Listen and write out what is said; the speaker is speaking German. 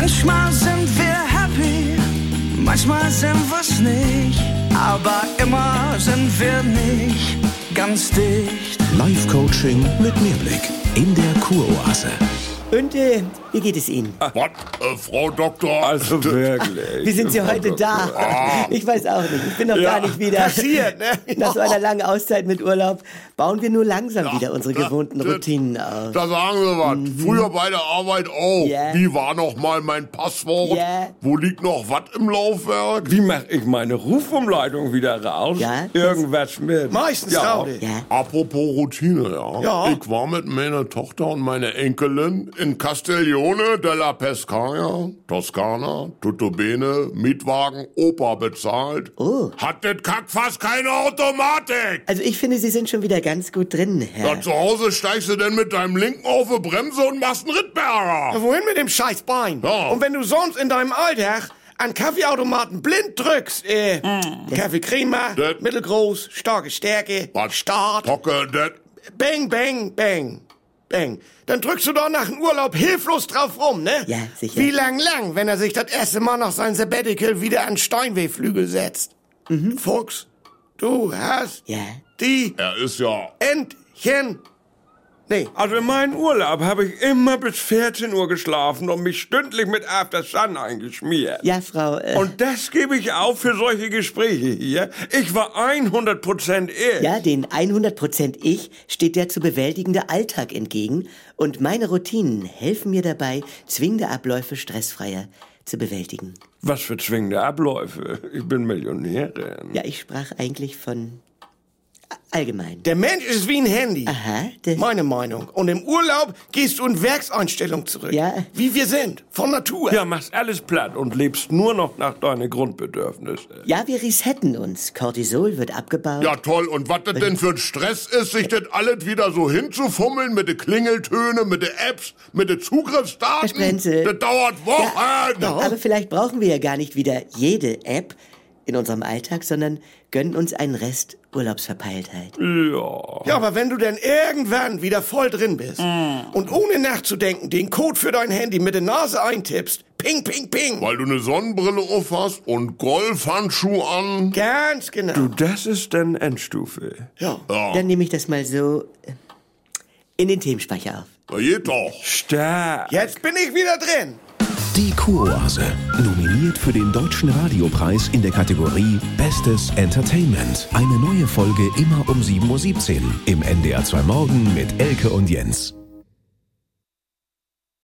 Manchmal sind wir happy, manchmal sind wir's nicht, aber immer sind wir nicht ganz dicht. Live-Coaching mit Mehrblick in der Kuroase. Und wie geht es Ihnen? Was, Frau Doktor? Also wirklich. Wie sind Sie heute da? Ich weiß auch nicht. Ich bin noch gar nicht wieder passiert, ne? Nach so einer langen Auszeit mit Urlaub bauen wir nur langsam wieder unsere gewohnten Routinen auf. Da sagen Sie was. Früher bei der Arbeit auch. Ja. Wie war noch mal mein Passwort? Ja. Wo liegt noch was im Laufwerk? Wie mache ich meine Rufumleitung wieder raus? Ja. Irgendwas mit. Meistens Raude. Ja. Apropos Routine, Ja. Ich war mit meiner Tochter und meiner Enkelin in Castiglione della Pescaia, Toskana, tutto bene, Mietwagen, Opa bezahlt. Oh. Hat das Kack fast keine Automatik. Also ich finde, Sie sind schon wieder ganz gut drin, Herr. Ja, zu Hause steigst du denn mit deinem linken auf die Bremse und machst einen Rittberger. Wohin mit dem scheiß Bein? Ja. Und wenn du sonst in deinem Alltag an Kaffeeautomaten blind drückst, Kaffee Crema, Das- mittelgroß, starke Stärke, Was? Start, Hocke, das... bang, bang, bang, bang. Dann drückst du doch nach dem Urlaub hilflos drauf rum, ne? Ja, sicher. Wie lang, wenn er sich das erste Mal nach seinem Sabbatical wieder an Steinway-Flügel setzt. Fuchs, du hast Ja. die Er ist ja... Entchen... Nee, Also in meinem Urlaub habe ich immer bis 14 Uhr geschlafen und mich stündlich mit After Sun eingeschmiert. Ja, Frau... Und das gebe ich auf für solche Gespräche hier. Ich war 100% ich. ja, den 100% Ich steht der zu bewältigende Alltag entgegen und meine Routinen helfen mir dabei, zwingende Abläufe stressfreier zu bewältigen. Was für zwingende Abläufe. Ich bin Millionärin. Ja, ich sprach eigentlich von allgemein. der Mensch ist wie ein Handy. Aha, das... Meine Meinung. Und im Urlaub gehst du in Werkseinstellung zurück. Ja. Wie wir sind. Von Natur. Ja, machst alles platt und lebst nur noch nach deinen Grundbedürfnissen. Ja, wir resetten uns. Cortisol wird abgebaut. Ja, toll. Und was das denn für ein Stress ist, sich das alles wieder so hinzufummeln mit den Klingeltönen, mit den Apps, mit den Zugriffsdaten. Herr Sprenzel. Das dauert Wochen. Aber vielleicht brauchen wir ja gar nicht wieder jede App in unserem Alltag, sondern gönnen uns einen Rest Urlaubsverpeiltheit. Ja. Ja, aber wenn du denn irgendwann wieder voll drin bist und ohne nachzudenken den Code für dein Handy mit der Nase eintippst, ping, ping, ping. Weil du eine Sonnenbrille auf hast und Golfhandschuhe an. Ganz genau. Du, das ist dann Endstufe. Ja. Dann nehme ich das mal so in den Themenspeicher auf. Na, geht doch. Stark. Jetzt bin ich wieder drin. Die Kuroase. Nominiert für den Deutschen Radiopreis in der Kategorie Bestes Entertainment. Eine neue Folge immer um 7:17 Uhr im NDR 2 Morgen mit Elke und Jens.